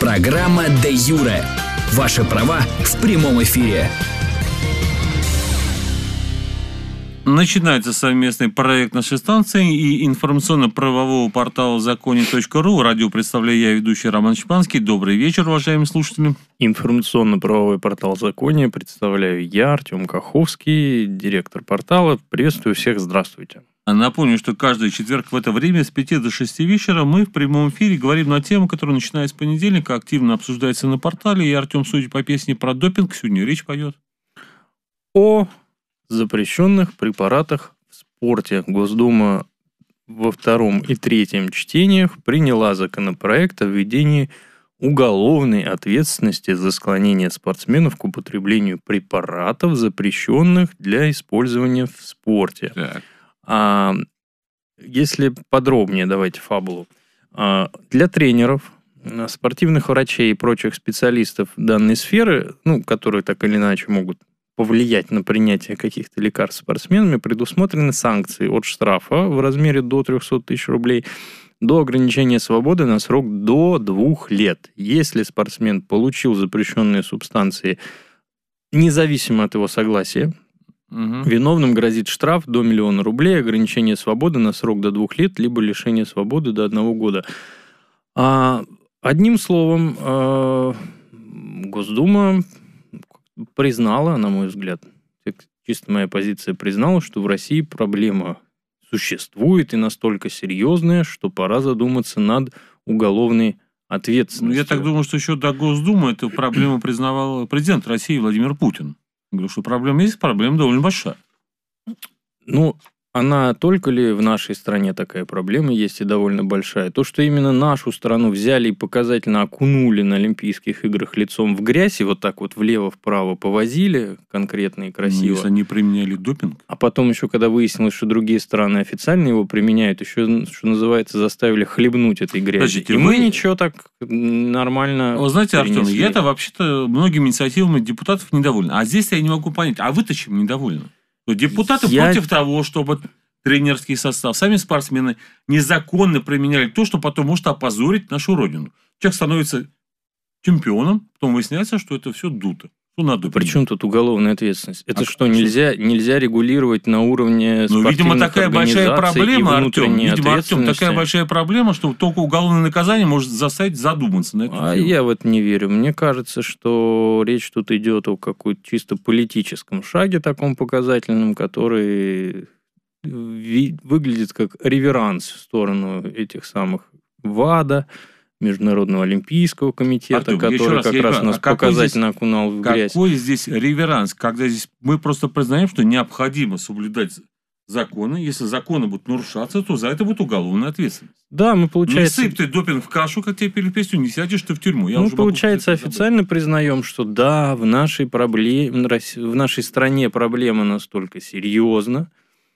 Программа «Де Юре». Ваши права в прямом эфире. Начинается совместный проект нашей станции и информационно-правового портала законе.ру. Радио представляю я, ведущий Роман Шпанский. Добрый вечер, уважаемые слушатели. Информационно-правовой портал Законе представляю я, Артем Каховский, директор портала. Приветствую всех, здравствуйте. Напомню, что каждый четверг в это время с 5 до 6 вечера мы в прямом эфире говорим на тему, которая, начиная с понедельника, активно обсуждается на портале. И Артем, судя по песне про допинг, сегодня речь пойдет о запрещенных препаратах в спорте. Госдума во втором и третьем чтениях приняла законопроект о введении уголовной ответственности за склонение спортсменов к употреблению препаратов, запрещенных для использования в спорте. Так. Если подробнее, давайте фабулу. Для тренеров, спортивных врачей и прочих специалистов данной сферы, которые так или иначе могут повлиять на принятие каких-то лекарств спортсменами, предусмотрены санкции от штрафа в размере до 300 тысяч рублей до ограничения свободы на срок до 2 лет. Если спортсмен получил запрещенные субстанции независимо от его согласия, виновным грозит штраф до 1 000 000 рублей, ограничение свободы на срок до 2 лет, либо лишение свободы до 1 года. Одним словом, Госдума признала, на мой взгляд, чисто моя позиция, признала, что в России проблема существует и настолько серьезная, что пора задуматься над уголовной ответственностью. Я так думаю, что еще до Госдумы эту проблему признавал президент России Владимир Путин. Я говорю, что проблема есть, проблема довольно большая. Она только ли в нашей стране такая проблема есть и довольно большая? То, что именно нашу страну взяли и показательно окунули на Олимпийских играх лицом в грязь и вот так вот влево-вправо повозили конкретно и красиво. Если они применяли допинг. А потом еще, когда выяснилось, что другие страны официально его применяют, еще, что называется, заставили хлебнуть этой грязи. Подождите, мы ничего так нормально. Вы знаете, Артем, я-то вообще-то многими инициативами депутатов недоволен. А здесь я не могу понять, а вы-то чем недовольны? Депутаты против того, чтобы тренерский состав, сами спортсмены незаконно применяли то, что потом может опозорить нашу родину. Человек становится чемпионом, потом выясняется, что это все дуто. Причем тут уголовная ответственность? Это что, нельзя регулировать на уровне спортивных видимо, такая большая проблема, Артем. Такая большая проблема, что только уголовное наказание может заставить задуматься на эту тему. Я в это не верю. Мне кажется, что речь тут идет о каком-то чисто политическом шаге, таком показательном, который выглядит как реверанс в сторону этих самых ВАДА, Международного олимпийского комитета, Артем, который как раз нас показательно окунал в грязь. Какой здесь реверанс? Когда здесь мы просто признаем, что необходимо соблюдать законы. Если законы будут нарушаться, то за это будет уголовная ответственность. Да, мы, получается... Не сыпь ты допинг в кашу, как тебе пели песню, не сядешь ты в тюрьму. Получается, официально признаем, что да, в нашей стране проблема настолько серьезна,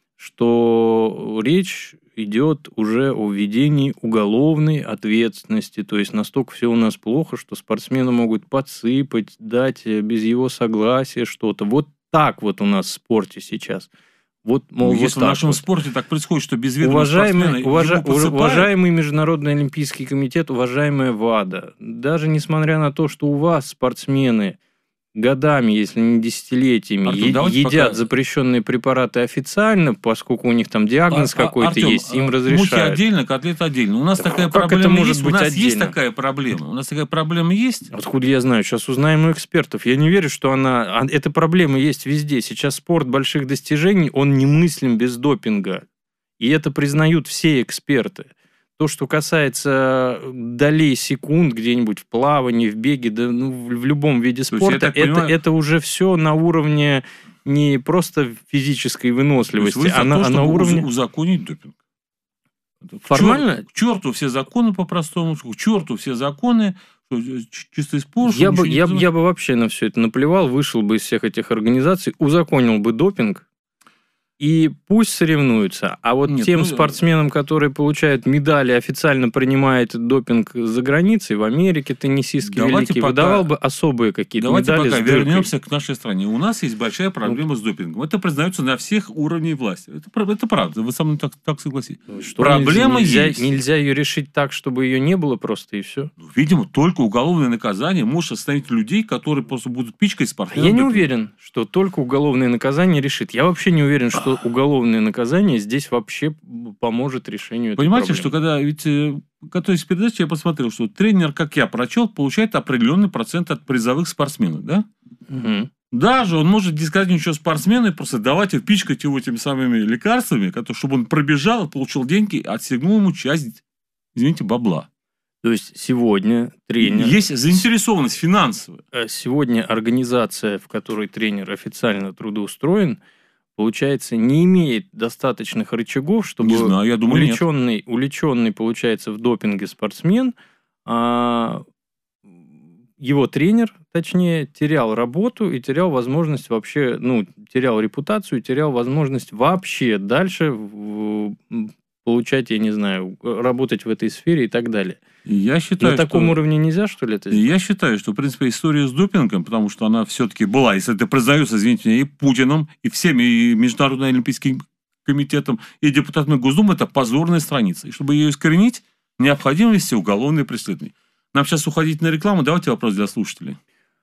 что речь идет уже о введении уголовной ответственности. То есть настолько все у нас плохо, что спортсмены могут подсыпать, дать без его согласия что-то. Вот так вот у нас в спорте сейчас. Если в нашем спорте так происходит, что без ведома спортсмена уважаемый Международный олимпийский комитет, уважаемая ВАДА, даже несмотря на то, что у вас спортсмены годами, если не десятилетиями, едят запрещенные препараты официально, поскольку у них там диагноз какой-то есть, им разрешают. Мухи отдельно, котлеты отдельно. У нас такая проблема есть. У нас есть такая проблема. У нас такая проблема есть. Откуда я знаю? Сейчас узнаем у экспертов. Я не верю, что эта проблема есть везде. Сейчас спорт больших достижений, он немыслим без допинга. И это признают все эксперты. То, что касается долей секунд где-нибудь в плавании, в беге, в любом виде спорта, это уже все на уровне не просто физической выносливости, а на уровне... узаконить допинг. Формально? К черту все законы по-простому, к черту все законы, чистый спорт. Я бы вообще на все это наплевал, вышел бы из всех этих организаций, узаконил бы допинг, и пусть соревнуются. А вот тем спортсменам, которые получают медали, официально принимают допинг за границей, в Америке теннисистки великий, выдавал бы особые какие-то медали. Давайте пока вернемся к нашей стране. У нас есть большая проблема с допингом. Это признается на всех уровнях власти. Это правда. Вы со мной так согласитесь. Проблема есть. Нельзя ее решить так, чтобы ее не было просто, и все. Видимо, только уголовное наказание может остановить людей, которые просто будут пичкать спортсменов. Я не уверен, что только уголовное наказание решит. Я вообще не уверен, что уголовное наказание здесь вообще поможет решению этой Понимаете, проблемы. что когда готовясь к передаче, я посмотрел, что тренер, как я прочел, получает определенный процент от призовых спортсменов, да? Угу. Даже он может дискредитировать ничего спортсмена и просто давать и пичкать его этими самыми лекарствами, чтобы он пробежал, получил деньги, отстегнул ему часть, извините, бабла. То есть сегодня тренер... Есть заинтересованность финансовая. Сегодня организация, в которой тренер официально трудоустроен, получается, не имеет достаточных рычагов, чтобы не знаю, я думаю, уличенный, получается, в допинге спортсмен, его тренер, точнее, терял работу и терял возможность вообще, терял репутацию, терял возможность вообще дальше получать, я не знаю, работать в этой сфере и так далее. Я считаю, на таком уровне нельзя, что ли, это сделать? Я считаю, что, в принципе, история с допингом, потому что она все-таки была, если это признается, извините меня, и Путиным, и всеми, и Международным олимпийским комитетом, и депутатами Госдумы, это позорная страница. И чтобы ее искоренить, необходимо вести уголовное преследование. Нам сейчас уходить на рекламу. Давайте вопрос для слушателей.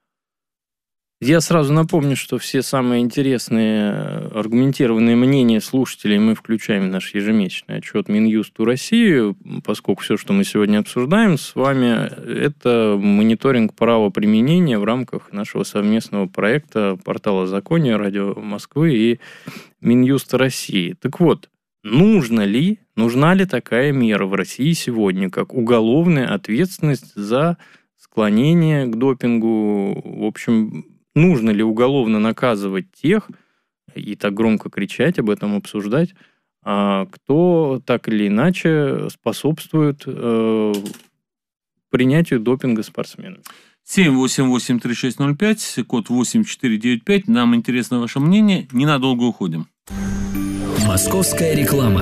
Я сразу напомню, что все самые интересные аргументированные мнения слушателей мы включаем в наш ежемесячный отчет Минюсту России, поскольку все, что мы сегодня обсуждаем с вами, это мониторинг правоприменения в рамках нашего совместного проекта портала Закония, Радио Москвы и Минюста России. Так вот, нужна ли такая мера в России сегодня, как уголовная ответственность за склонение к допингу? В общем, нужно ли уголовно наказывать тех, и так громко кричать об этом, обсуждать, кто так или иначе способствует принятию допинга спортсменов? 788-3605, код 8495. Нам интересно ваше мнение. Ненадолго уходим. Московская реклама.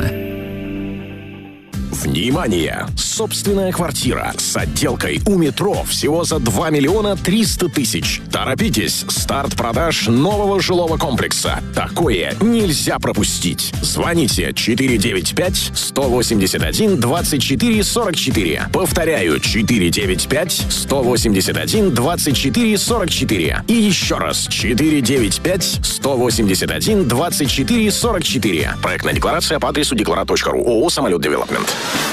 Внимание! Собственная квартира с отделкой у метро всего за 2 миллиона 300 тысяч. Торопитесь! Старт продаж нового жилого комплекса. Такое нельзя пропустить. Звоните 495-181-24-44. Повторяю, 495-181-24-44. И еще раз, 495-181-24-44. Проектная декларация по адресу деклара.ру. ООО «Самолет Девелопмент».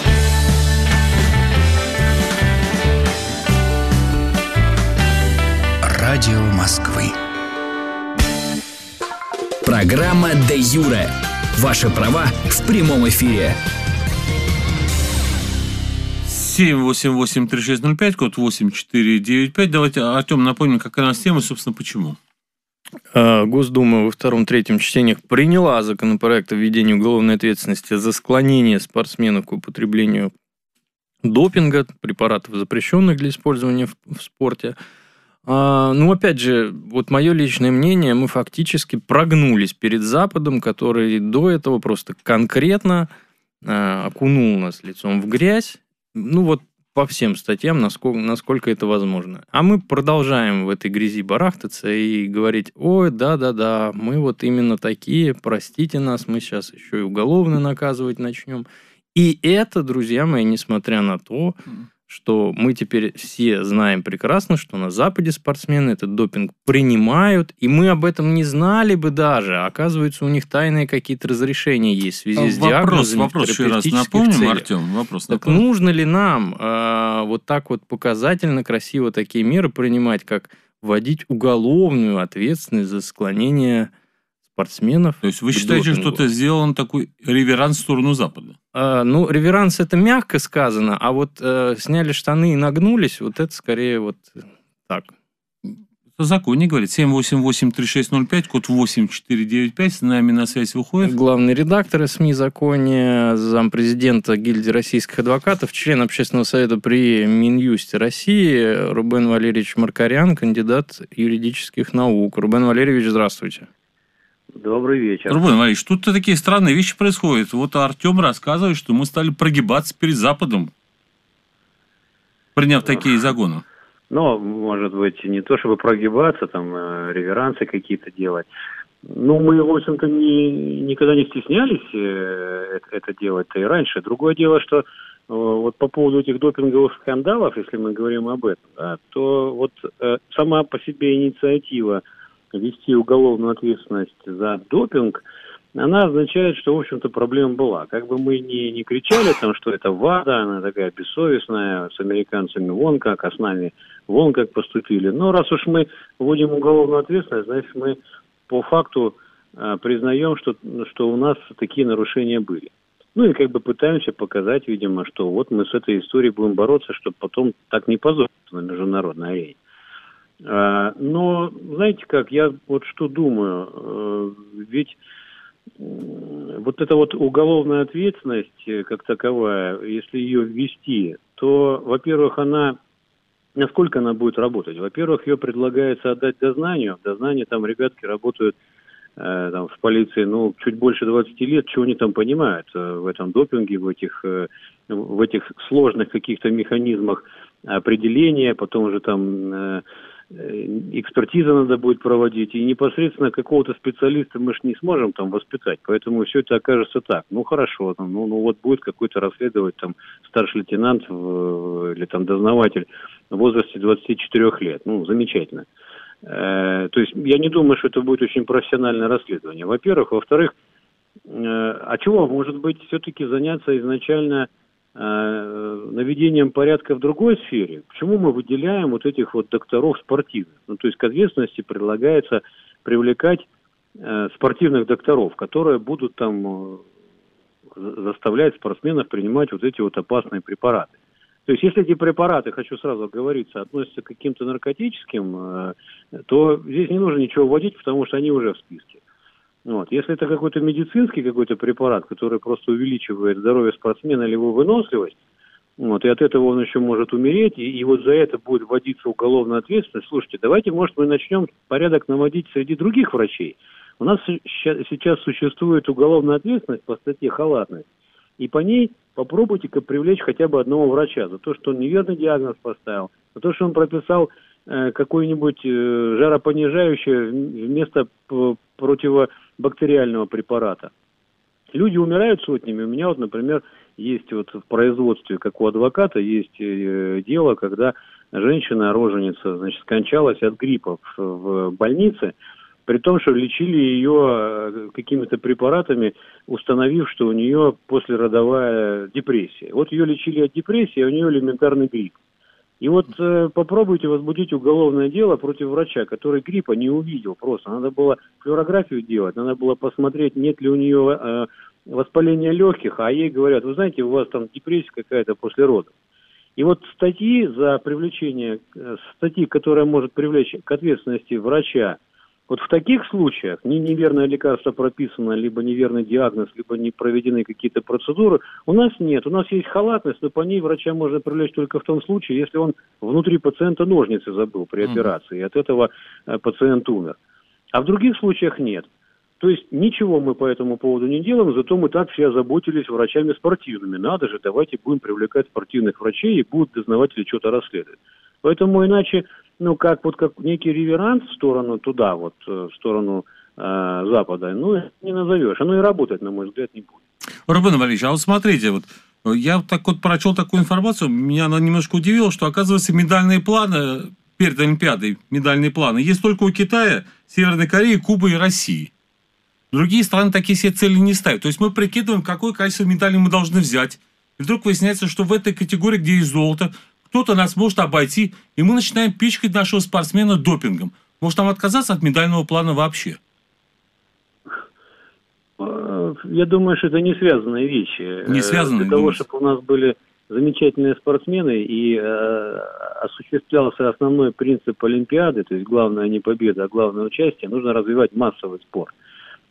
Радио Москвы. Программа «Де Юре». Ваши права в прямом эфире. 788-3605, код 8495. Давайте, Артем, напомним, какая у нас тема, собственно, почему. Госдума во втором-третьем чтениях приняла законопроект о введении уголовной ответственности за склонение спортсменов к употреблению допинга, препаратов, запрещенных для использования в спорте. Опять же, вот мое личное мнение, мы фактически прогнулись перед Западом, который до этого просто конкретно окунул нас лицом в грязь, по всем статьям, насколько это возможно. А мы продолжаем в этой грязи барахтаться и говорить: ой, да, мы вот именно такие, простите нас, мы сейчас еще и уголовно наказывать начнем. И это, друзья мои, несмотря на то, что мы теперь все знаем прекрасно, что на Западе спортсмены этот допинг принимают, и мы об этом не знали бы даже. Оказывается, у них тайные какие-то разрешения есть в связи с диагнозами. Вопрос еще раз напомним, Артем. Так нужно ли нам вот так вот показательно, красиво такие меры принимать, как вводить уголовную ответственность за склонение спортсменов? То есть вы считаете, что это сделан такой реверанс в сторону Запада? Реверанс это мягко сказано, а вот сняли штаны и нагнулись, вот это скорее вот так. Закон не говорит. 788-3605, код 8495. С нами на связь выходит главный редактор СМИ «Закония», зампрезидента гильдии российских адвокатов, член Общественного совета при Минюсте России Рубен Валерьевич Маркарян, кандидат юридических наук. Рубен Валерьевич, здравствуйте. Добрый вечер. Рубен Валерьевич, тут такие странные вещи происходят. Вот Артем рассказывает, что мы стали прогибаться перед Западом, приняв такие загоны. Ну, может быть, не то чтобы прогибаться, там, реверансы какие-то делать. Ну, мы, в общем-то, никогда не стеснялись это делать-то и раньше. Другое дело, что вот по поводу этих допинговых скандалов, если мы говорим об этом, да, то вот сама по себе инициатива ввести уголовную ответственность за допинг, она означает, что, в общем-то, проблема была. Как бы мы не кричали там, что это ВАДА, она такая бессовестная, с американцами вон как, а с нами вон как поступили. Но раз уж мы вводим уголовную ответственность, значит, мы по факту признаем, что у нас такие нарушения были. Ну и как бы пытаемся показать, видимо, что вот мы с этой историей будем бороться, чтобы потом так не позориться на международной арене. Но, знаете как, я вот что думаю, ведь вот эта вот уголовная ответственность как таковая, если ее ввести, то, во-первых, насколько она будет работать? Во-первых, ее предлагается отдать дознанию. В дознании там ребятки работают там, в полиции, чуть больше 20 лет, чего они там понимают в этом допинге, в этих сложных каких-то механизмах определения, потом уже там экспертиза надо будет проводить, и непосредственно какого-то специалиста мы же не сможем там воспитать, поэтому все это окажется так. Ну хорошо, вот будет какой-то расследователь, там, старший лейтенант или там дознаватель в возрасте 24 лет. Замечательно. То есть я не думаю, что это будет очень профессиональное расследование. Во-первых. Во-вторых, а чего, может быть, все-таки заняться изначально наведением порядка в другой сфере? Почему мы выделяем вот этих вот докторов спортивных? То есть к ответственности предлагается привлекать спортивных докторов, которые будут там заставлять спортсменов принимать вот эти вот опасные препараты. То есть если эти препараты, хочу сразу оговориться, относятся к каким-то наркотическим, то здесь не нужно ничего вводить, потому что они уже в списке. Если это какой-то медицинский какой-то препарат, который просто увеличивает здоровье спортсмена или его выносливость, и от этого он еще может умереть, и вот за это будет вводиться уголовная ответственность. Слушайте, давайте, может, мы начнем порядок наводить среди других врачей. У нас сейчас существует уголовная ответственность по статье «Халатность», и по ней попробуйте-ка привлечь хотя бы одного врача за то, что он неверный диагноз поставил, за то, что он прописал какое-нибудь жаропонижающее вместо противобактериального препарата. Люди умирают сотнями. У меня вот, например, есть вот в производстве, как у адвоката, есть дело, когда женщина-роженица, скончалась от гриппа в больнице, при том, что лечили ее какими-то препаратами, установив, что у нее послеродовая депрессия. Вот ее лечили от депрессии, а у нее элементарный грипп. И вот попробуйте возбудить уголовное дело против врача, который гриппа не увидел просто. Надо было флюорографию делать, надо было посмотреть, нет ли у нее воспаления легких, а ей говорят, вы знаете, у вас там депрессия какая-то после родов. И вот статьи, которая может привлечь к ответственности врача, вот в таких случаях неверное лекарство прописано, либо неверный диагноз, либо не проведены какие-то процедуры, у нас нет. У нас есть халатность, но по ней врача можно привлечь только в том случае, если он внутри пациента ножницы забыл при операции, и от этого пациент умер. А в других случаях нет. То есть ничего мы по этому поводу не делаем, зато мы так все озаботились врачами спортивными. Надо же, давайте будем привлекать спортивных врачей, и будут дознаватели что-то расследовать. Поэтому иначе, как некий реверанс в сторону туда, в сторону Запада, не назовешь. Оно и работать, на мой взгляд, не будет. Рубен Валерьевич, а вот смотрите, я прочел такую информацию, меня она немножко удивила, что, оказывается, медальные планы перед Олимпиадой, медальные планы, есть только у Китая, Северной Кореи, Кубы и России. Другие страны такие себе цели не ставят. То есть мы прикидываем, какое количество медалей мы должны взять. И вдруг выясняется, что в этой категории, где есть золото, кто-то нас может обойти, и мы начинаем пичкать нашего спортсмена допингом. Может, нам отказаться от медального плана вообще? Я думаю, что это не связанные вещи. Не связанные? Для того, чтобы у нас были замечательные спортсмены и осуществлялся основной принцип Олимпиады, то есть главное не победа, а главное участие, нужно развивать массовый спорт.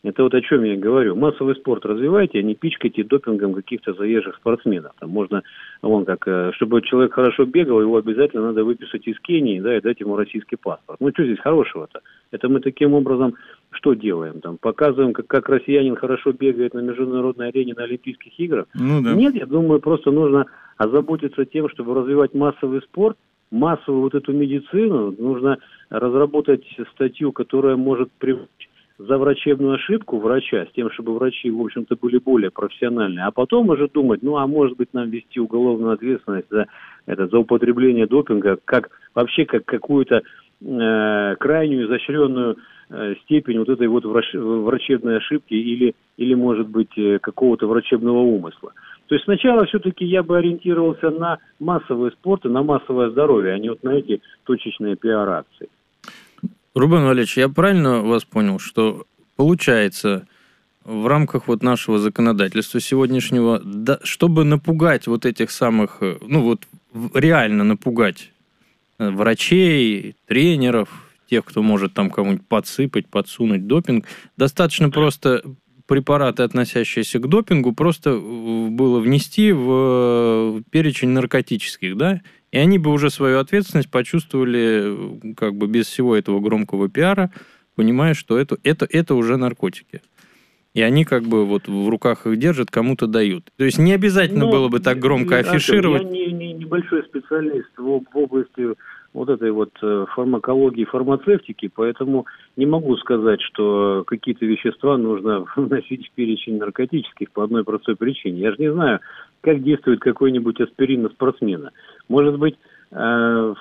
Это вот о чем я и говорю. Массовый спорт развивайте, а не пичкайте допингом каких-то заезжих спортсменов. Там можно, чтобы человек хорошо бегал, его обязательно надо выписать из Кении, да, и дать ему российский паспорт. Ну, что здесь хорошего-то? Это мы таким образом что делаем? Там, показываем, как россиянин хорошо бегает на международной арене на Олимпийских играх? Ну, да. Нет, я думаю, просто нужно озаботиться тем, чтобы развивать массовый спорт, массовую вот эту медицину. Нужно разработать статью, которая может привлечь за врачебную ошибку врача, с тем, чтобы врачи, в общем-то, были более профессиональные. А потом уже думать, может быть, нам ввести уголовную ответственность за употребление допинга, как какую-то крайнюю изощренную степень вот этой вот врачебной ошибки или, может быть, какого-то врачебного умысла. То есть сначала все-таки я бы ориентировался на массовый спорт и на массовое здоровье, а не вот на эти точечные пиар-акции. Рубен Валерьевич, я правильно вас понял, что получается в рамках вот нашего законодательства сегодняшнего, чтобы напугать вот этих самых, реально напугать врачей, тренеров, тех, кто может там кому-нибудь подсыпать, подсунуть допинг, достаточно просто препараты, относящиеся к допингу, просто было внести в перечень наркотических, да? И они бы уже свою ответственность почувствовали как бы без всего этого громкого пиара, понимая, что это уже наркотики. И они как бы вот в руках их держат, кому-то дают. То есть не обязательно было бы так громко афишировать. Я не небольшой специалист в области вот этой вот фармакологии, фармацевтики, поэтому не могу сказать, что какие-то вещества нужно вносить в перечень наркотических по одной простой причине. Я же не знаю, как действует какой-нибудь аспирин на спортсмена. Может быть, в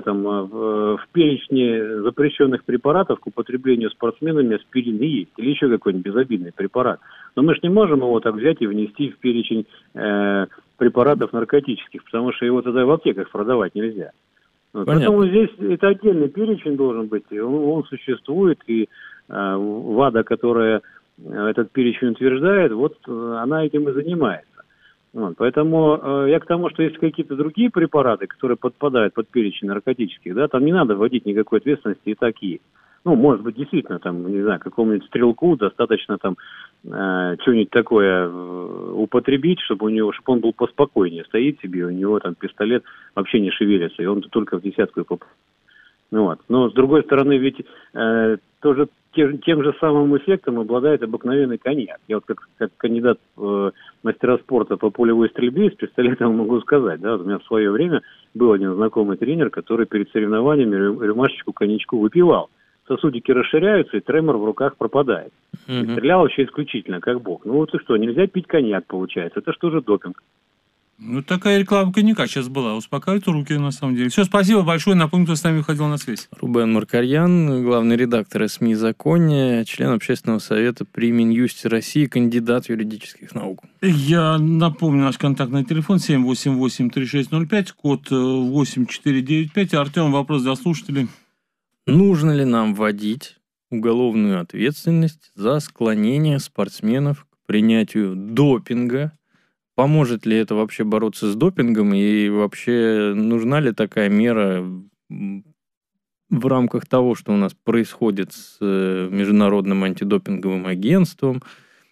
перечне запрещенных препаратов к употреблению спортсменами аспирин и есть, или еще какой-нибудь безобидный препарат. Но мы же не можем его так взять и внести в перечень препаратов наркотических, потому что его тогда в аптеках продавать нельзя. Поэтому здесь это отдельный перечень должен быть, и он существует, и ВАДА, которая этот перечень утверждает, вот она этим и занимается. Поэтому я к тому, что есть какие-то другие препараты, которые подпадают под перечень наркотических, да, там не надо вводить никакой ответственности, и так есть. Может быть, действительно, там, не знаю, какому-нибудь стрелку достаточно там что-нибудь такое употребить, чтобы он был поспокойнее, стоит себе, у него там пистолет вообще не шевелится, и он только в десятку попадает. Но, с другой стороны, ведь тоже тем же самым эффектом обладает обыкновенный коньяк. Я вот как кандидат мастера спорта по полевой стрельбе с пистолетом могу сказать, да, у меня в свое время был один знакомый тренер, который перед соревнованиями рюмашечку коньячку выпивал. Сосудики расширяются, и тремор в руках пропадает. И стрелял вообще исключительно как бог. Вот и что, нельзя пить коньяк, получается. Это что же допинг? Такая реклама коньяка сейчас была. Успокаивают руки, на самом деле. Все, спасибо большое. Напомню, кто с нами выходил на связь. Рубен Маркарьян, главный редактор СМИ «Законие», член Общественного совета при Минюсте России, кандидат юридических наук. Я напомню, наш контактный телефон 788-3605, код 8495. Артем, вопрос для слушателей. Нужно ли нам вводить уголовную ответственность за склонение спортсменов к принятию допинга? Поможет ли это вообще бороться с допингом? И вообще нужна ли такая мера в рамках того, что у нас происходит с Международным антидопинговым агентством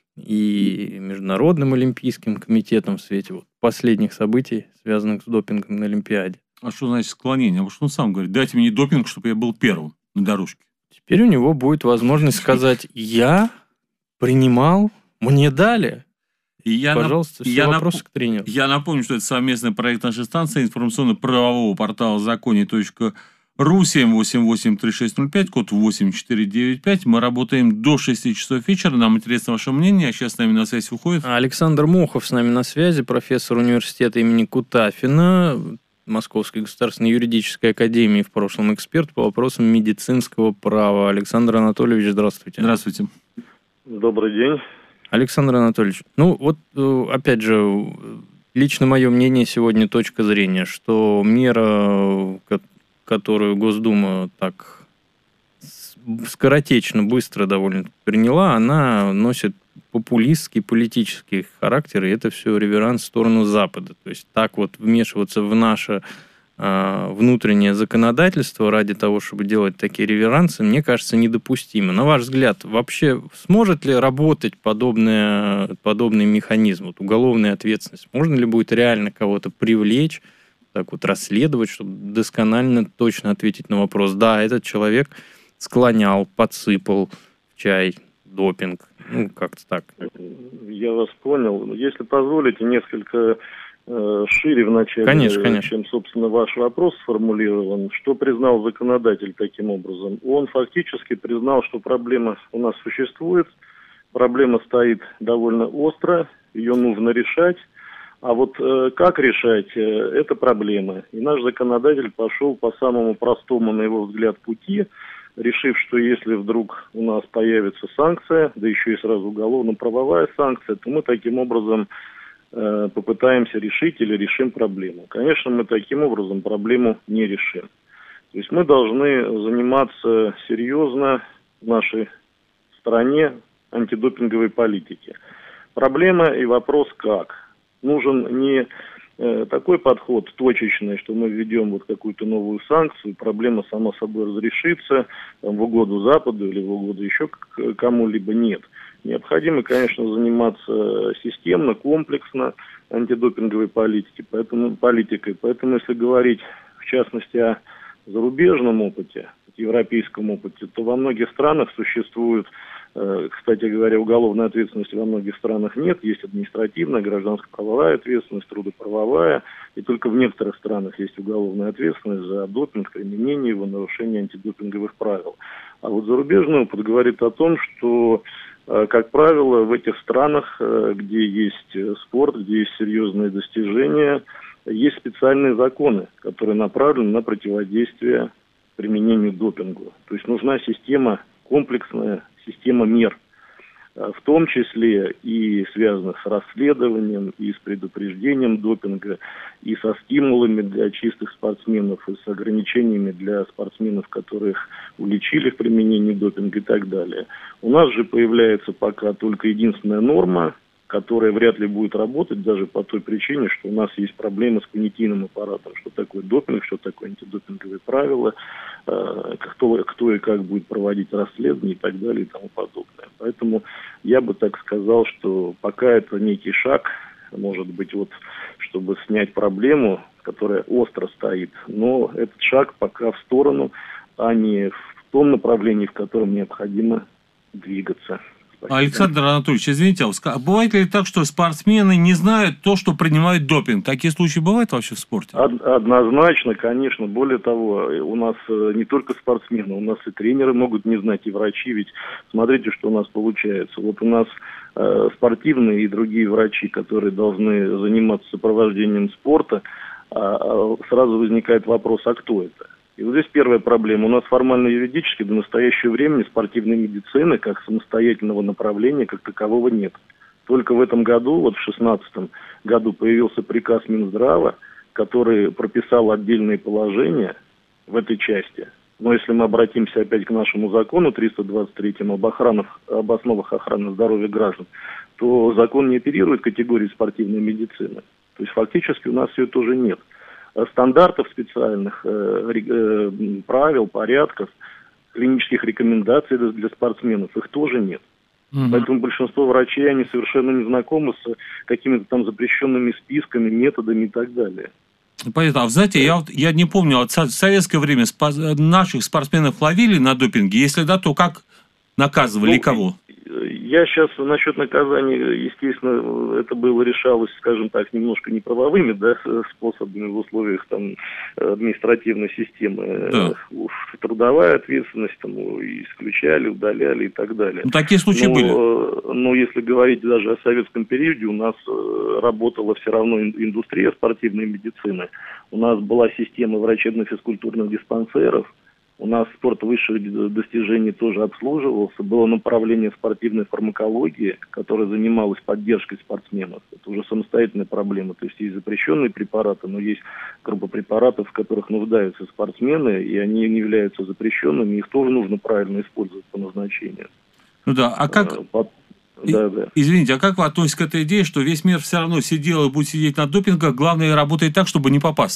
и Международным олимпийским комитетом в свете последних событий, связанных с допингом на Олимпиаде? А что значит склонение? Потому что он сам говорит, дайте мне допинг, чтобы я был первым на дорожке. Теперь у него будет возможность сказать, я принимал, мне дали. Пожалуйста, все вопросы к тренеру. Я напомню, что это совместный проект нашей станции информационно-правового портала законе.ру 788-3605, код 8495. Мы работаем до 6 часов вечера. Нам интересно ваше мнение. А сейчас с нами на связь выходит Александр Мохов с нами на связи, профессор университета имени Кутафина, Московской государственной юридической академии, в прошлом эксперт по вопросам медицинского права. Александр Анатольевич, здравствуйте. Здравствуйте. Добрый день. Александр Анатольевич, опять же, лично мое мнение сегодня, точка зрения, что мера, которую Госдума так скоротечно, быстро довольно приняла, она носит популистский, политический характер, и это все реверанс в сторону Запада. То есть так вот вмешиваться в наше внутреннее законодательство ради того, чтобы делать такие реверансы, мне кажется, недопустимо. На ваш взгляд, вообще сможет ли работать подобный механизм, вот уголовная ответственность? Можно ли будет реально кого-то привлечь, так вот расследовать, чтобы досконально точно ответить на вопрос, да, этот человек склонял, подсыпал в чай допинг, как-то так. Я вас понял. Если позволите, несколько шире вначале, конечно. чем, собственно, ваш вопрос сформулирован. Что признал законодатель таким образом? Он фактически признал, что проблема у нас существует, проблема стоит довольно остро, ее нужно решать, а вот как решать, это проблема. И наш законодатель пошел по самому простому, на его взгляд, пути, решив, что если вдруг у нас появится санкция, да еще и сразу уголовно-правовая санкция, то мы таким образом попытаемся решить или решим проблему. Конечно, мы таким образом проблему не решим. То есть мы должны заниматься серьезно в нашей стране антидопинговой политики. Проблема и вопрос как. Нужен не такой подход точечный, что мы введем вот какую-то новую санкцию, проблема сама собой разрешится там, в угоду Западу или в угоду еще кому-либо. Нет. Необходимо, конечно, заниматься системно, комплексно антидопинговой политикой. Поэтому, если говорить, в частности, о зарубежном опыте, европейском опыте, то во многих странах существует, кстати говоря, уголовной ответственности во многих странах нет. Есть административная, гражданско-правовая ответственность, трудоправовая. И только в некоторых странах есть уголовная ответственность за допинг, применение его, нарушение антидопинговых правил. А вот зарубежный опыт говорит о том, что как правило, в этих странах, где есть спорт, где есть серьезные достижения, есть специальные законы, которые направлены на противодействие применению допингу. То есть нужна система, комплексная система мер, в том числе и связанных с расследованием, и с предупреждением допинга, и со стимулами для чистых спортсменов, и с ограничениями для спортсменов, которых уличили в применении допинга и так далее. У нас же появляется пока только единственная норма, которая вряд ли будет работать даже по той причине, что у нас есть проблемы с понятийным аппаратом. Что такое допинг, что такое антидопинговые правила, кто и как будет проводить расследование и так далее и тому подобное. Поэтому я бы так сказал, что пока это некий шаг, может быть, вот, чтобы снять проблему, которая остро стоит, но этот шаг пока в сторону, а не в том направлении, в котором необходимо двигаться. Спасибо. Александр Анатольевич, извините, бывает ли так, что спортсмены не знают то, что принимают допинг? Такие случаи бывают вообще в спорте? Однозначно, конечно. Более того, у нас не только спортсмены, у нас и тренеры могут не знать, и врачи. Ведь смотрите, что у нас получается. Вот у нас спортивные и другие врачи, которые должны заниматься сопровождением спорта, сразу возникает вопрос, а кто это? И вот здесь первая проблема. У нас формально-юридически до настоящего времени спортивной медицины как самостоятельного направления как такового нет. Только в этом году, вот в 2016 году, появился приказ Минздрава, который прописал отдельные положения в этой части. Но если мы обратимся опять к нашему закону 323 об основах охраны здоровья граждан, то закон не оперирует категорией спортивной медицины. То есть фактически у нас ее тоже нет. Стандартов специальных, правил, порядков, клинических рекомендаций для спортсменов, их тоже нет. Поэтому большинство врачей, они совершенно не знакомы с какими-то там запрещенными списками, методами и так далее. Понятно. А вы знаете, я не помню, в советское время наших спортсменов ловили на допинге? Если да, то как наказывали и кого? Я сейчас насчет наказания, естественно, это было решалось, скажем так, немножко неправовыми, да, способами в условиях там административной системы. Да. Трудовая ответственность там исключали, удаляли и так далее. Ну, такие случаи были. Но если говорить даже о советском периоде, у нас работала все равно индустрия спортивной медицины. У нас была система врачебно-физкультурных диспансеров. У нас спорт высших достижений тоже обслуживался. Было направление спортивной фармакологии, которое занималось поддержкой спортсменов. Это уже самостоятельная проблема. То есть есть запрещенные препараты, но есть группа препаратов, в которых нуждаются спортсмены, и они не являются запрещенными. Их тоже нужно правильно использовать по назначению. Ну да, а как... Да. Извините, а как вы относитесь к этой идее, что весь мир все равно сидел и будет сидеть на допингах, главное работать так, чтобы не попасться?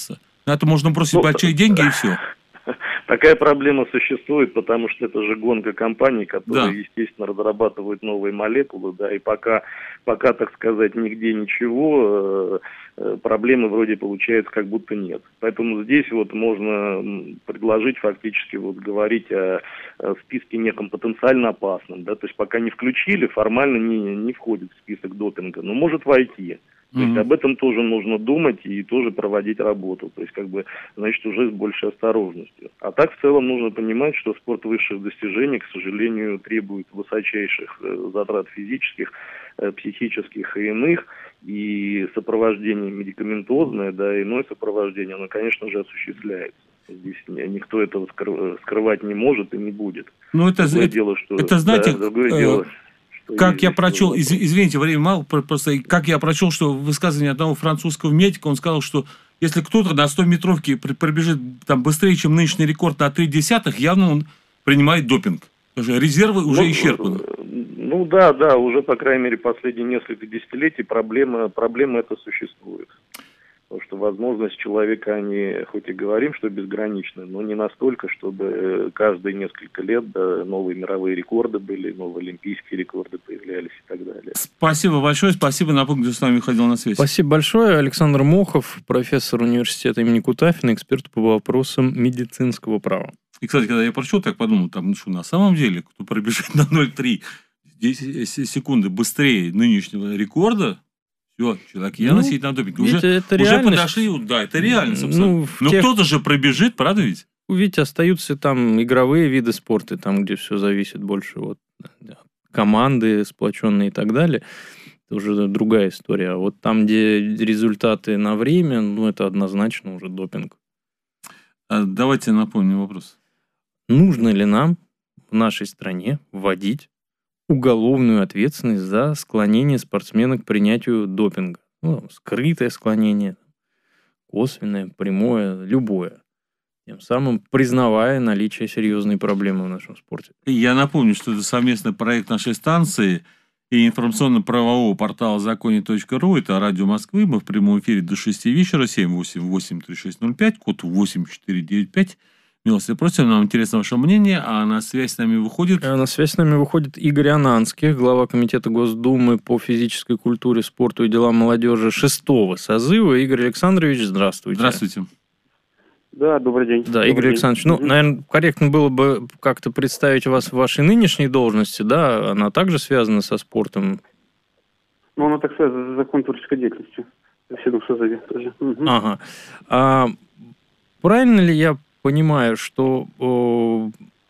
На это можно бросить большие деньги и все. Такая проблема существует, потому что это же гонка компаний, которые, естественно, разрабатывают новые молекулы, да, и пока, так сказать, нигде ничего, проблемы вроде получается как будто нет. Поэтому здесь вот можно предложить фактически вот говорить о списке неком потенциально опасном, да, то есть пока не включили, формально не входит в список допинга, но может войти. То есть об этом тоже нужно думать и тоже проводить работу. То есть, значит, уже с большей осторожностью. А так, в целом, нужно понимать, что спорт высших достижений, к сожалению, требует высочайших затрат физических, психических и иных. И сопровождение медикаментозное, да, иное сопровождение, оно, конечно же, осуществляется. Здесь никто этого скрывать не может и не будет. Ну, это знаете... Да, как я прочел, извините, время мало, просто как я прочел, что в высказывании одного французского медика, он сказал, что если кто-то на 100-метровке пробежит там быстрее, чем нынешний рекорд на 0,3, явно он принимает допинг. Резервы уже исчерпаны. Ну да, уже, по крайней мере, последние несколько десятилетий проблема эта существует. Потому что возможность человека, они хоть и говорим, что безграничны, но не настолько, чтобы каждые несколько лет новые мировые рекорды были, новые олимпийские рекорды появлялись и так далее. Спасибо большое, спасибо, напомню, что с нами выходил на связь. Спасибо большое. Александр Мохов, профессор университета имени Кутафина, эксперт по вопросам медицинского права. И, кстати, когда я прочел, так подумал, что на самом деле, кто пробежит на 0,3 секунды быстрее нынешнего рекорда, все, человек явно сидит на допинге. Уже подошли, да, это реальность. Но кто-то же пробежит, правда ведь? Ведь остаются там игровые виды спорта, там, где все зависит больше от команды сплоченные и так далее. Это уже другая история. А вот там, где результаты на время, это однозначно уже допинг. Давайте напомним вопрос. Нужно ли нам в нашей стране вводить уголовную ответственность за склонение спортсмена к принятию допинга? Скрытое склонение, косвенное, прямое, любое. Тем самым признавая наличие серьезной проблемы в нашем спорте. Я напомню, что это совместный проект нашей станции и информационно-правового портала законе.ру. Это Радио Москвы. Мы в прямом эфире до 6 вечера. 788-3605, код 8495. Милости просим, нам интересно ваше мнение, а на связь с нами выходит... Игорь Ананских, глава Комитета Госдумы по физической культуре, спорту и делам молодежи 6-го созыва. Игорь Александрович, здравствуйте. Здравствуйте. Да, добрый день. Да, Игорь Александрович, наверное, корректно было бы как-то представить вас в вашей нынешней должности, да? Она также связана со спортом? Она так связана с законотворческой деятельностью. В 7-м созыве тоже. Ага. Правильно ли я понимаю, что у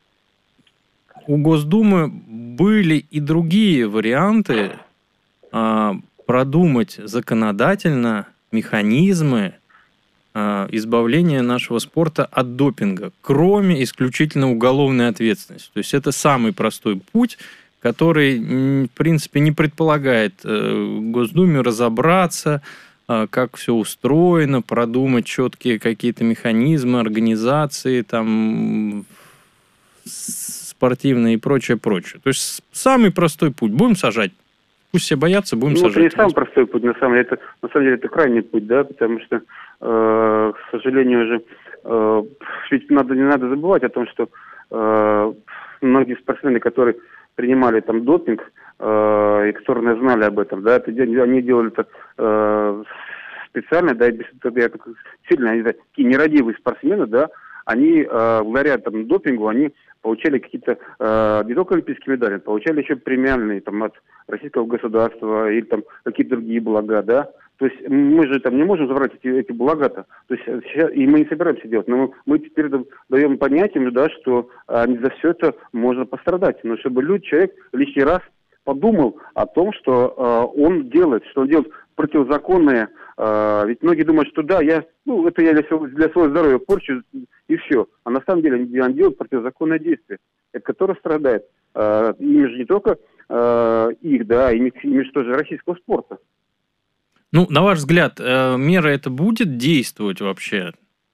Госдумы были и другие варианты продумать законодательно механизмы избавления нашего спорта от допинга, кроме исключительно уголовной ответственности? То есть это самый простой путь, который, в принципе, не предполагает Госдуме разобраться, как все устроено, продумать четкие какие-то механизмы, организации, там, спортивные и прочее. То есть самый простой путь. Будем сажать. Пусть все боятся, будем сажать. Это не самый простой путь, на самом деле это крайний путь, да, потому что, к сожалению, уже ведь не надо забывать о том, что многие спортсмены, которые принимали там допинг, и которые знали об этом, да, они делали это специально, да, сильно, они такие нерадивые спортсмены, да, они благодаря там допингу, они получали какие-то не только олимпийские медали, получали еще премиальные там от российского государства или там какие-то другие блага, да. То есть мы же там не можем забрать эти блага-то. То есть сейчас, и мы не собираемся делать. Но мы теперь даем понять им, да, что за все это можно пострадать. Но чтобы человек лишний раз подумал о том, что он делает, противозаконное. Ведь многие думают, что да, я для своего здоровья порчу и все. А на самом деле он делает противозаконное действие, от которого страдает имидж не только их, да, имидж тоже российского спорта. На ваш взгляд, мера эта будет действовать вообще?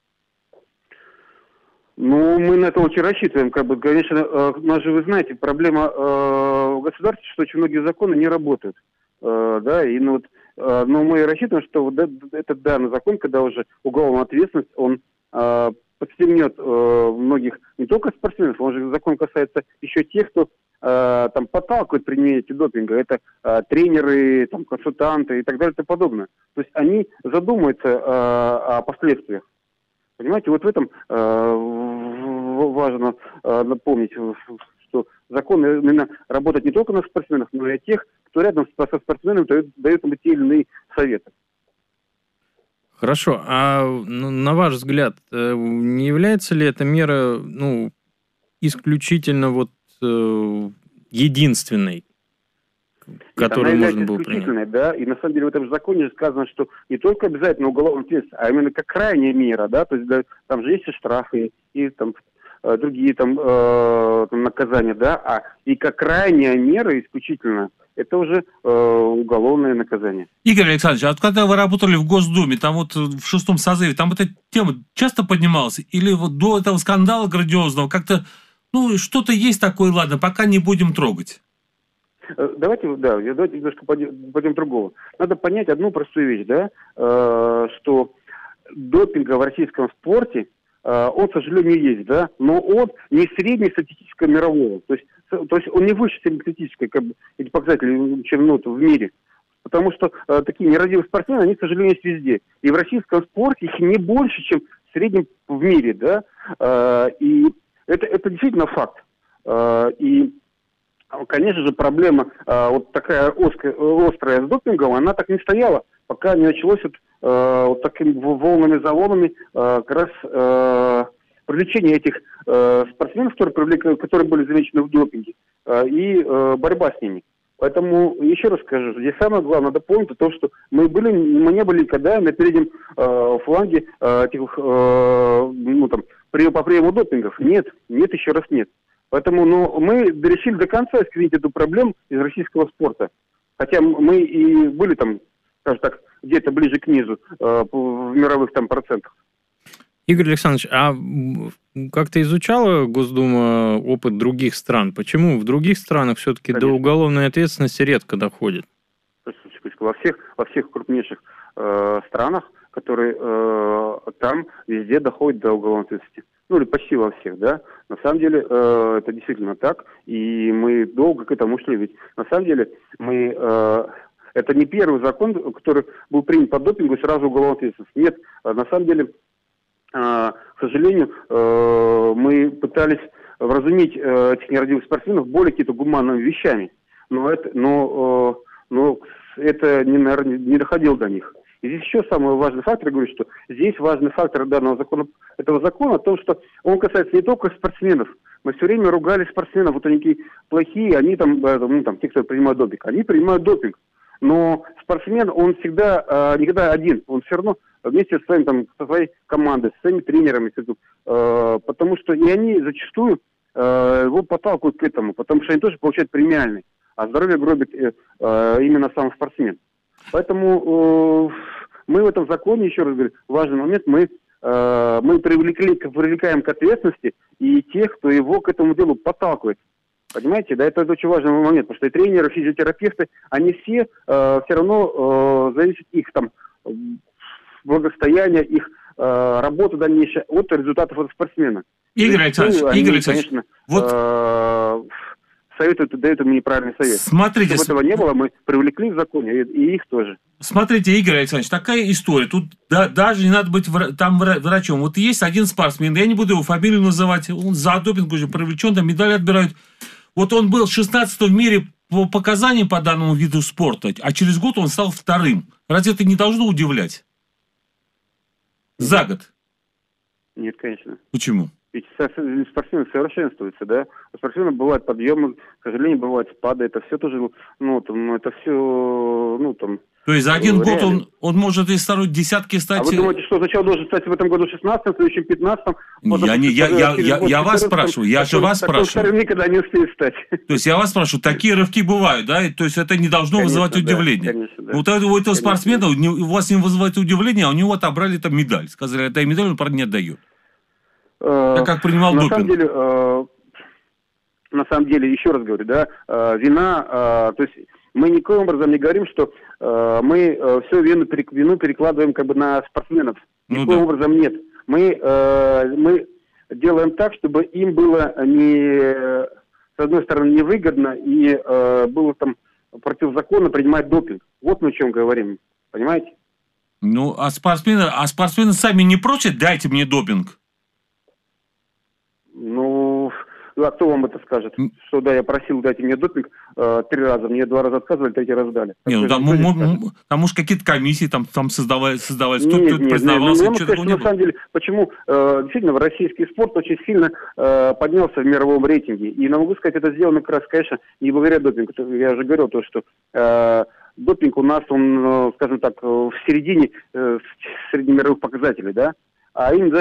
Мы на это очень рассчитываем. Конечно, у нас же, вы знаете, проблема в государстве, что очень многие законы не работают. Да, и но мы рассчитываем, что вот этот данный закон, когда уже уголовная ответственность, он подстегнет многих, не только спортсменов, он же закон касается еще тех, кто там подталкивает применение допинга. Это тренеры, там, консультанты и так далее и тому подобное. То есть они задумаются о последствиях. Понимаете, вот в этом важно напомнить, что закон именно работает не только на спортсменах, но и о тех, кто рядом со спортсменом дает ему те или иные советы. Хорошо, а на ваш взгляд, не является ли эта мера исключительно вот единственной, которую можно было принять? Да, и на самом деле в этом же законе сказано, что не только обязательно уголовная ответственность, а именно как крайняя мера, да, то есть там же есть и штрафы, и там другие там наказания, да, и как крайняя мера исключительно, это уже уголовное наказание. Игорь Александрович, а вот когда вы работали в Госдуме, там вот в 6-м созыве, там эта тема часто поднималась? Или вот до этого скандала грандиозного как-то, что-то есть такое, ладно, пока не будем трогать? Давайте немножко пойдем другого. Надо понять одну простую вещь, да, что допинга в российском спорте, он, к сожалению, есть, да, но он не среднестатистического мирового. То есть он не выше среднестатистической, эти показатели, чем в мире. Потому что такие нерадивые спортсмены, они, к сожалению, есть везде. И в российском спорте их не больше, чем в среднем в мире, да. И это действительно факт. И, конечно же, проблема вот такая острая с допингом, она так не стояла, пока не началось вот такими волнами-заломами как раз привлечение этих спортсменов, которые были замечены в допинге, и борьба с ними. Поэтому, еще раз скажу, здесь самое главное, надо помнить о том, что мы не были никогда на переднем фланге этих, по приему допингов. Нет, еще раз нет. Поэтому мы решили до конца искоренить эту проблему из российского спорта. Хотя мы и были там, скажем так, где-то ближе к низу в мировых там процентах. Игорь Александрович, а как-то изучала Госдума опыт других стран? Почему в других странах все-таки до уголовной ответственности редко доходит? Во всех крупнейших странах, которые там везде доходят до уголовной ответственности. Или почти во всех, да. На самом деле это действительно так, и мы долго к этому шли. Ведь на самом деле это не первый закон, который был принят по допингу и сразу уголовная ответственность. Нет, на самом деле, к сожалению, мы пытались вразумить этих нерадивых спортсменов более какими-то гуманными вещами, но это не доходило до них. И здесь еще самый важный фактор, я говорю, что здесь важный фактор этого закона в том, что он касается не только спортсменов. Мы все время ругали спортсменов, вот они такие плохие, они там, те, кто принимают допинг, они принимают допинг. Но спортсмен, он никогда один, он все равно вместе со своей командой, со своими тренерами, потому что и они зачастую его подталкивают к этому, потому что они тоже получают премиальный, а здоровье гробит именно сам спортсмен. Поэтому мы в этом законе, еще раз говорю, важный момент, мы привлекаем к ответственности и тех, кто его к этому делу подталкивает. Понимаете, да, это очень важный момент, потому что и тренеры, физиотерапевты, они все равно зависит их там благосостояние, их работа дальнейшая от результатов этого спортсмена. Игорь Александрович, конечно, дают им неправильный совет. Смотрите, чтобы этого не было, мы привлекли в законе и их тоже. Смотрите, Игорь Александрович, такая история. Тут даже не надо быть там врачом. Вот есть один спортсмен, я не буду его фамилию называть, он за допинг уже привлечен, там медали отбирают. Вот он был 16-м в мире по показаниям по данному виду спорта, а через год он стал 2-м. Разве это не должно удивлять? За год. Нет, конечно. Почему? Ведь спортсмены совершенствуются, да. У спортсменов бывают подъемы, к сожалению, бывают спады. Это все тоже, это все, То есть за один год он может из второй десятки стать... А вы думаете, что сначала должен стать в этом году 16-м, в следующем 15-м? Я вас спрашиваю, я же вас спрашиваю. Никогда не успеет стать. То есть я вас спрашиваю, такие рывки бывают, да? То есть это не должно вызывать удивление. Конечно, да. Вот у этого спортсмена у вас не вызывает удивление, а у него отобрали там медаль. Сказали, эта медаль он, правда, не отдает. Как принимал допинг. На самом деле, еще раз говорю, да, вина, то есть Мы никоим образом не говорим, что мы всю вину перекладываем как бы на спортсменов. Никоим образом нет. Мы делаем так, чтобы им было с одной стороны невыгодно и было там противозаконно принимать допинг. Вот мы о чем говорим. Понимаете? Ну, а спортсмены сами не просят, дайте мне допинг? Ну, а кто вам это скажет? Что да, я просил, дайте мне допинг 3 раза, мне 2 раза отказывали, 3 раза дали. Не, ну, там может какие-то комиссии там создавались, кто-то признавался. Нет, на самом деле, почему действительно российский спорт очень сильно поднялся в мировом рейтинге. И могу сказать, это сделано как раз, конечно, не благодаря допингу. Я уже говорил то, что допинг у нас, он, скажем так, в середине среди мировых показателей, да, а именно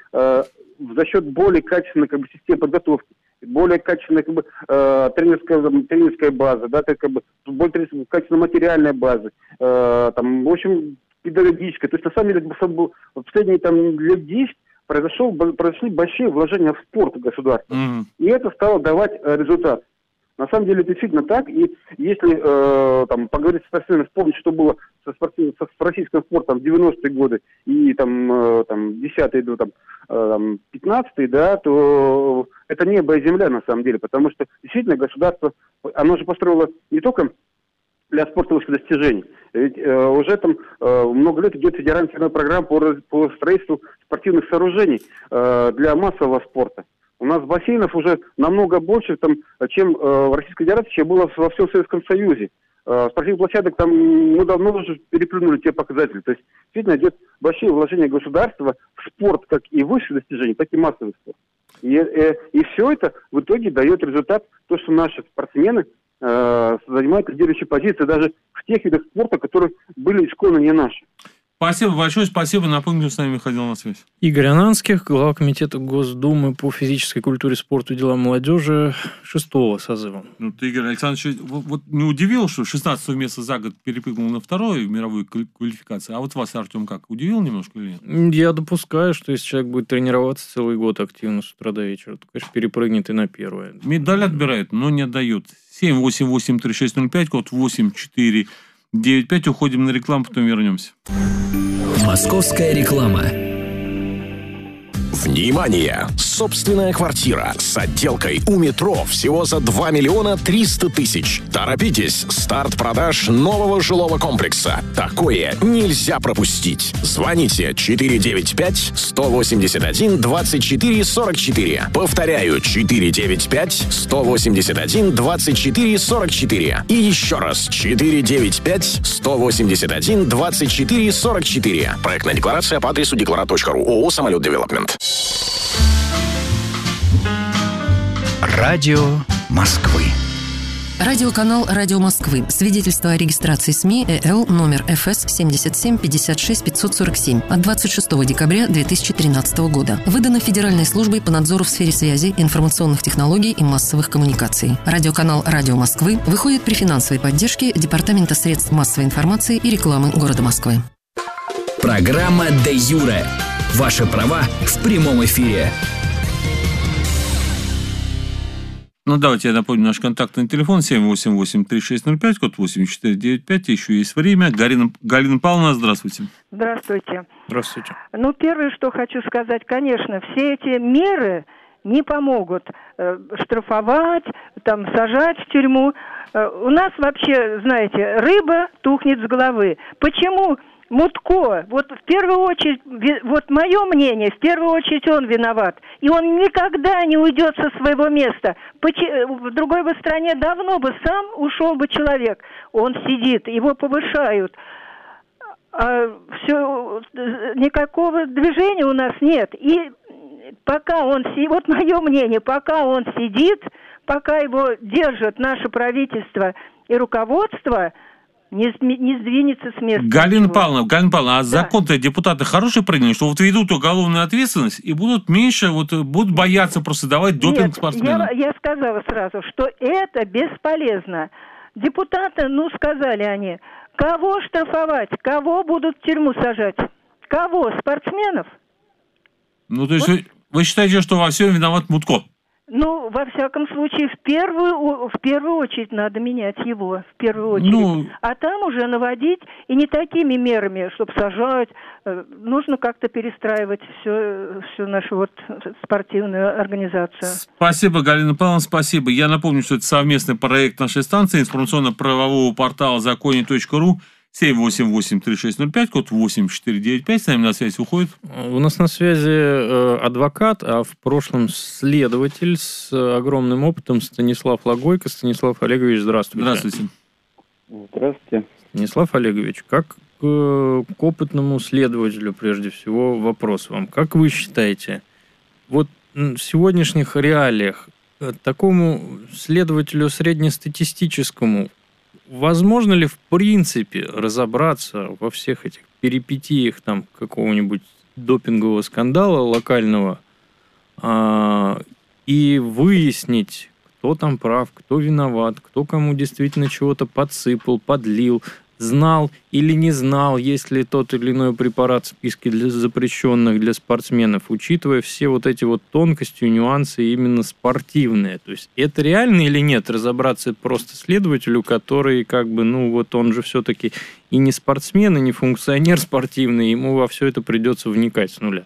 за счет более качественной как бы системы подготовки, более качественной как бы тренерская база, да, как бы более качественная материальная база, там, в общем, педагогическая. То есть, на самом деле, в последние там лет 10 произошли большие вложения в спорт государства. И это стало давать результат. На самом деле, это действительно так. И если там поговорить с спортсменами, вспомнить, что было с российским спортом в 90-е годы и там 10-е до 15-е, да, то это небо и земля на самом деле. Потому что действительно государство, оно же построило не только для спортовых достижений. Ведь уже там много лет идет федеральная программа по строительству спортивных сооружений для массового спорта. У нас бассейнов уже намного больше, чем в Российской Федерации, чем было во всем Советском Союзе. Спортивных площадок там мы давно уже переплюнули те показатели. То есть, действительно, идет большие вложения государства в спорт, как и высшие достижения, так и массовый спорт. И все это в итоге дает результат, то, что наши спортсмены занимают лидирующие позиции даже в тех видах спорта, которые были исконно не наши. Спасибо большое, спасибо. Напомню, с нами выходил на связь Игорь Ананских, глава комитета Госдумы по физической культуре, спорту и делам молодежи 6-го созыва. Ну, ты, Игорь Александрович, вот не удивил, что 16-е место за год перепрыгнул на 2-ю в мировой квалификации? А вот вас, Артем, как? Удивил немножко или нет? Я допускаю, что если человек будет тренироваться целый год активно с утра до вечера, то, конечно, перепрыгнет и на 1-е. Медаль отбирает, но не отдает. 7883605, код 8495. Уходим на рекламу, потом вернемся. Московская реклама. Внимание! Собственная квартира с отделкой у метро всего за 2 миллиона 300 тысяч. Торопитесь! Старт продаж нового жилого комплекса. Такое нельзя пропустить. Звоните 495-181-24-44. Повторяю, 495-181-24-44. И еще раз, 495-181-24-44. Проектная декларация по адресу деклара.ру. ООО «Самолет Девелопмент». Радио Москвы. Радиоканал «Радио Москвы». Свидетельство о регистрации СМИ ЭЛ номер ФС 77 56 547 от 26 декабря 2013 года. Выдано Федеральной службой по надзору в сфере связи, информационных технологий и массовых коммуникаций. Радиоканал «Радио Москвы» выходит при финансовой поддержке Департамента средств массовой информации и рекламы города Москвы. Программа «Де Юре». Ваши права в прямом эфире. Ну, давайте я напомню наш контактный телефон 788-3605, код 8495. Еще есть время. Галина Павловна, здравствуйте. Здравствуйте. Здравствуйте. Ну, первое, что хочу сказать, конечно, все эти меры не помогут штрафовать, там, сажать в тюрьму. У нас вообще, знаете, рыба тухнет с головы. Почему Мутко, вот в первую очередь, вот мое мнение, в первую очередь он виноват. И он никогда не уйдет со своего места. В другой бы стране давно бы сам ушел бы человек. Он сидит, его повышают. А все, никакого движения у нас нет. И пока он сидит, вот мое мнение, пока он сидит, пока его держит наше правительство и руководство, не сдвинется с места. Галина Павловна, а закон-то депутаты хорошие приняли, что вот ведут уголовную ответственность и будут меньше, будут бояться просто давать допинг спортсменам? Я сказала сразу, что это бесполезно. Депутаты, сказали они, кого штрафовать, кого будут в тюрьму сажать? Кого? Спортсменов? Ну, то есть вы считаете, что во всем виноват Мутко? Ну, во всяком случае, в первую очередь надо менять его, в первую очередь. А там уже наводить, и не такими мерами, чтобы сажать. Нужно как-то перестраивать всю нашу вот спортивную организацию. Спасибо, Галина Павловна, спасибо. Я напомню, что это совместный проект нашей станции, информационно-правового портала законе.ру, 788-3605, код 8495, с нами на связь уходит. У нас на связи адвокат, а в прошлом следователь с огромным опытом Станислав Логойко. Станислав Олегович, здравствуйте. Здравствуйте. Здравствуйте. Станислав Олегович, как к опытному следователю, прежде всего, вопрос вам. Как вы считаете, вот в сегодняшних реалиях такому следователю среднестатистическому возможно ли в принципе разобраться во всех этих перипетиях там какого-нибудь допингового скандала локального и выяснить, кто там прав, кто виноват, кто кому действительно чего-то подсыпал, подлил, знал или не знал, есть ли тот или иной препарат в списке для запрещенных для спортсменов, учитывая все вот эти вот тонкости, нюансы именно спортивные. То есть это реально или нет разобраться просто следователю, который как бы, вот он же все-таки и не спортсмен, и не функционер спортивный, ему во все это придется вникать с нуля?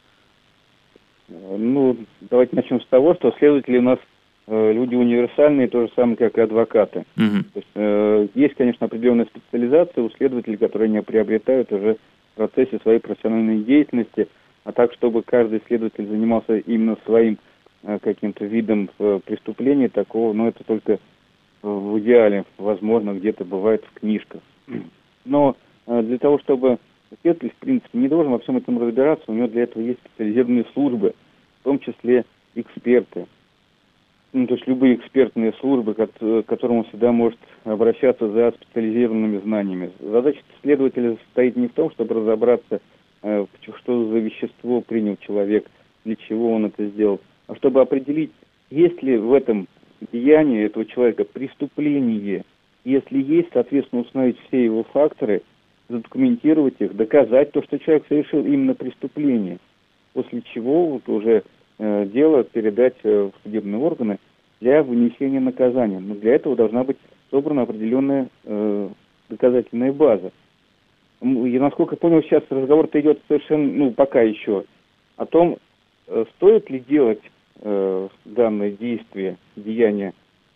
Давайте начнем с того, что следователи у нас люди универсальные, то же самое, как и адвокаты. То есть, есть, конечно, определенная специализация у следователей, которые они приобретают уже в процессе своей профессиональной деятельности, а так, чтобы каждый следователь занимался именно своим каким-то видом преступления, такого, это только в идеале, возможно, где-то бывает в книжках. Но для того, чтобы следователь, в принципе, не должен во всем этом разбираться, у него для этого есть специализированные службы, в том числе эксперты. То есть любые экспертные службы, к которым он всегда может обращаться за специализированными знаниями. Задача следователя состоит не в том, чтобы разобраться, что за вещество принял человек, для чего он это сделал, а чтобы определить, есть ли в этом деянии этого человека преступление. Если есть, соответственно, установить все его факторы, задокументировать их, доказать то, что человек совершил именно преступление, после чего уже дело передать в судебные органы для вынесения наказания. Но для этого должна быть собрана определенная доказательная база. И, насколько я понял, сейчас разговор-то идет совершенно, пока еще, о том, стоит ли делать данное действие, деяние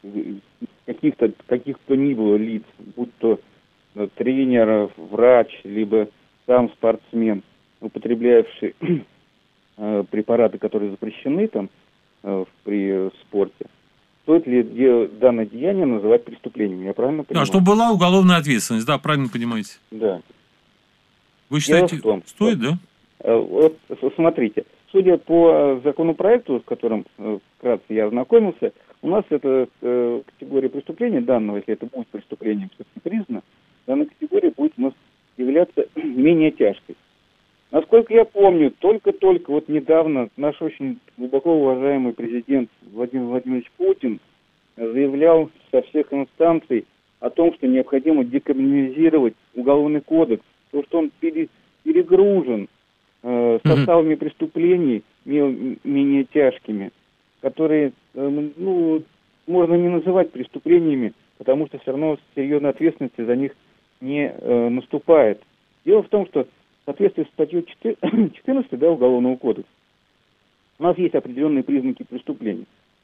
каких-то ни было лиц, будь то тренер, врач, либо сам спортсмен, употреблявший препараты, которые запрещены там при спорте, стоит ли данное деяние называть преступлением? Я правильно понимаю? Да, чтобы была уголовная ответственность, да, правильно понимаете. Да. Вы считаете, стоит, да? Вот, смотрите, судя по законопроекту, с которым вкратце я ознакомился, у нас эта категория преступления данного, если это будет преступлением, все-таки признано, данная категория будет у нас являться менее тяжкой. Насколько я помню, только вот недавно наш очень глубоко уважаемый президент Владимир Владимирович Путин заявлял со всех инстанций о том, что необходимо декриминализировать уголовный кодекс, потому что он перегружен составами преступлений менее тяжкими, которые, можно не называть преступлениями, потому что все равно серьезной ответственности за них не наступает. Дело в том, что в соответствии с статьей 14 Уголовного кодекса у нас есть определенные признаки преступления.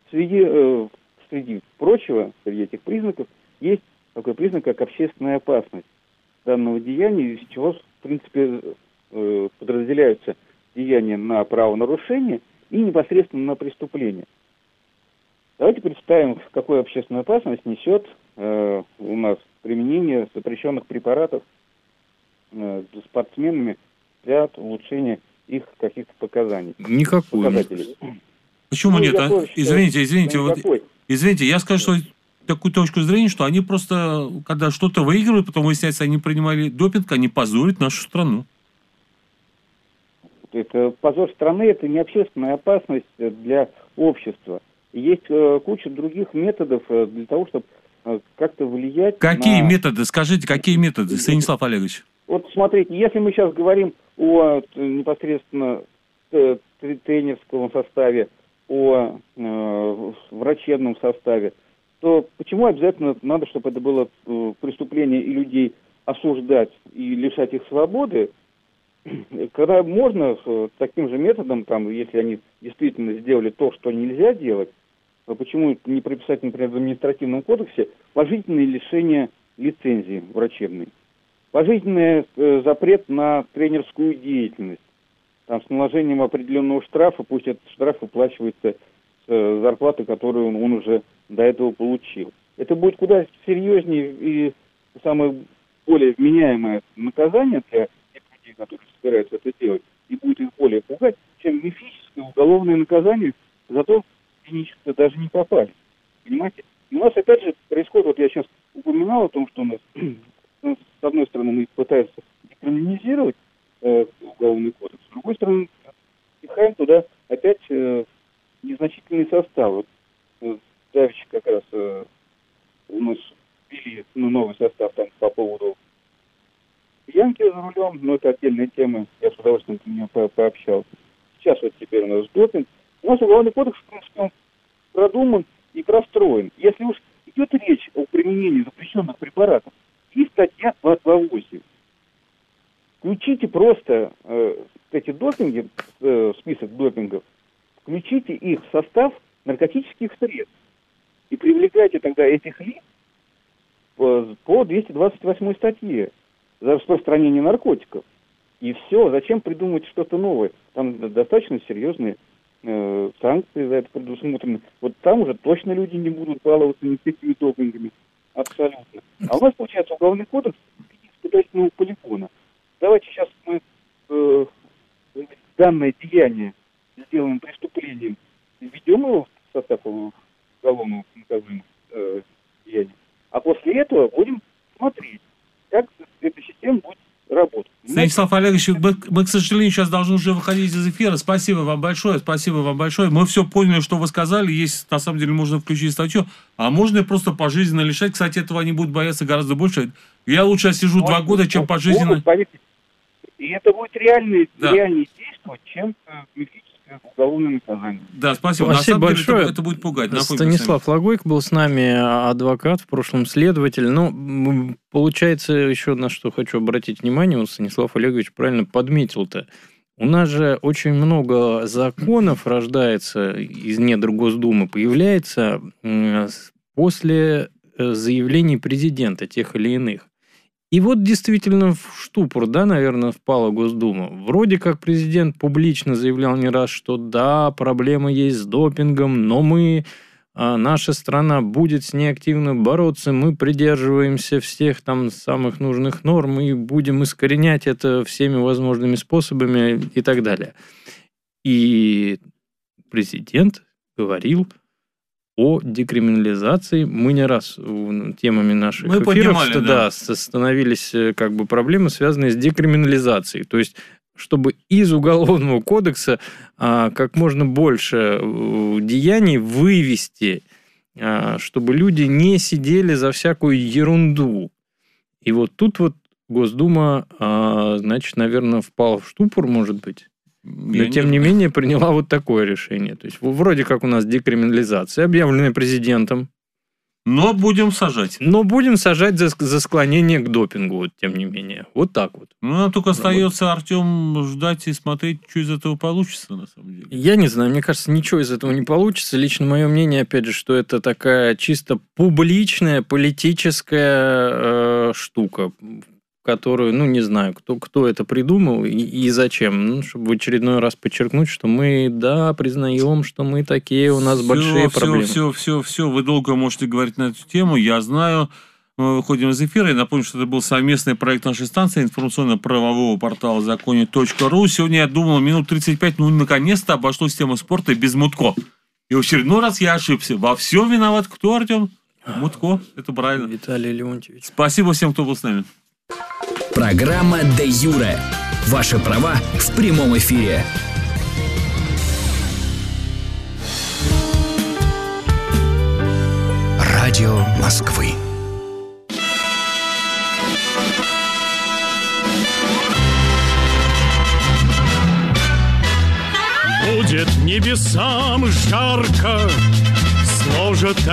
Среди прочего, среди этих признаков, есть такой признак, как общественная опасность данного деяния, из чего, в принципе, подразделяются деяния на правонарушение и непосредственно на преступление. Давайте представим, какую общественную опасность несет у нас применение запрещенных препаратов спортсменами для улучшения их каких-то показаний. Никакую. Почему нет? Извините, я скажу, что такую точку зрения, что они просто, когда что-то выигрывают, потом выясняется, они принимали допинг, они позорят нашу страну. Это позор страны, это не общественная опасность для общества. Есть куча других методов для того, чтобы как-то влиять Какие методы? Скажите, какие методы, Станислав Олегович? Вот смотрите, если мы сейчас говорим о непосредственно тренерском составе, о врачебном составе, то почему обязательно надо, чтобы это было преступление и людей осуждать и лишать их свободы, когда можно таким же методом, там, если они действительно сделали то, что нельзя делать, почему не прописать, например, в административном кодексе пожизненное лишение лицензии врачебной, пожизненный запрет на тренерскую деятельность, там, с наложением определенного штрафа, пусть этот штраф выплачивается с зарплаты, которую он уже до этого получил. Это будет куда серьезнее и самое более вменяемое наказание для тех людей, которые собираются это делать, и будет их более пугать, чем мифическое уголовное наказание за то, что они даже не попали. Понимаете? И у нас опять же происходит, вот я сейчас упоминал о том, что у нас, с одной стороны, мы пытаемся декриминализировать уголовный кодекс, с другой стороны, впихаем туда опять незначительный состав. Вот давеча как раз у нас ввели новый состав там по поводу пьянки за рулем, но это отдельная тема, я с удовольствием с ним пообщался. Сейчас вот теперь у нас допинг. У нас уголовный кодекс, в принципе, он продуман и простроен. Если уж идет речь о применении запрещенных препаратов, есть статья 228. Включите просто эти допинги, список допингов, включите их в состав наркотических средств и привлекайте тогда этих лиц по 228 статье за распространение наркотиков. И все, зачем придумывать что-то новое? Там достаточно серьезные санкции за это предусмотрены. Вот там уже точно люди не будут баловаться никакими допингами. Абсолютно. А у нас, получается, уголовный кодекс испытательного полигона. Давайте сейчас мы данное деяние сделаем преступлением, введем его в состав уголовного наказания деяния. А после этого будем смотреть, как эта система будет работать. Станислав Олегович, мы, к сожалению, сейчас должны уже выходить из эфира. Спасибо вам большое, спасибо вам большое. Мы все поняли, что вы сказали. Есть, на самом деле, можно включить статью, а можно просто пожизненно лишать. Кстати, этого они будут бояться гораздо больше. Я лучше сижу 2 года, чем пожизненно. И это будет реальнее действовать, чем мифическое уголовное наказание. Да, спасибо. Спасибо большое. Это будет пугать. Станислав Логойко был с нами, адвокат, в прошлом следователь. Ну, получается, еще на что хочу обратить внимание, вот Станислав Олегович правильно подметил-то. У нас же очень много законов рождается из недр Госдумы, появляется после заявлений президента тех или иных. И вот действительно в штупор, да, наверное, впала Госдума. Вроде как президент публично заявлял не раз, что да, проблема есть с допингом, но наша страна будет с ней активно бороться, мы придерживаемся всех там самых нужных норм и будем искоренять это всеми возможными способами и так далее. И президент говорил о декриминализации. Мы не раз темами наших эфиров становились как бы проблемы, связанные с декриминализацией. То есть, чтобы из Уголовного кодекса как можно больше деяний вывести, чтобы люди не сидели за всякую ерунду. И вот тут вот Госдума, значит, наверное, впала в штупор, может быть. Но, тем не менее, приняла вот такое решение. То есть, вроде как у нас декриминализация, объявленная президентом. Но будем сажать. Но будем сажать за склонение к допингу, вот, тем не менее. Вот так вот. Ну, нам только остается, Артем, ждать и смотреть, что из этого получится, на самом деле. Я не знаю, мне кажется, ничего из этого не получится. Лично мое мнение, опять же, что это такая чисто публичная, политическая штука, которую, ну, не знаю, кто это придумал и зачем. Ну, чтобы в очередной раз подчеркнуть, что мы, да, признаем, что мы такие, у нас большие проблемы. Все. Вы долго можете говорить на эту тему. Я знаю, мы выходим из эфира. Я напомню, что это был совместный проект нашей станции информационно-правового портала законе.ру. Сегодня я думал, минут 35, наконец-то обошлась тема спорта без Мутко. И в очередной раз я ошибся. Во всем виноват кто, Артем? Мутко. Это правильно. Виталий Леонтьевич. Спасибо всем, кто был с нами. Программа «Де Юре». Ваши права в прямом эфире. Радио Москвы. Будет небесам жарко, может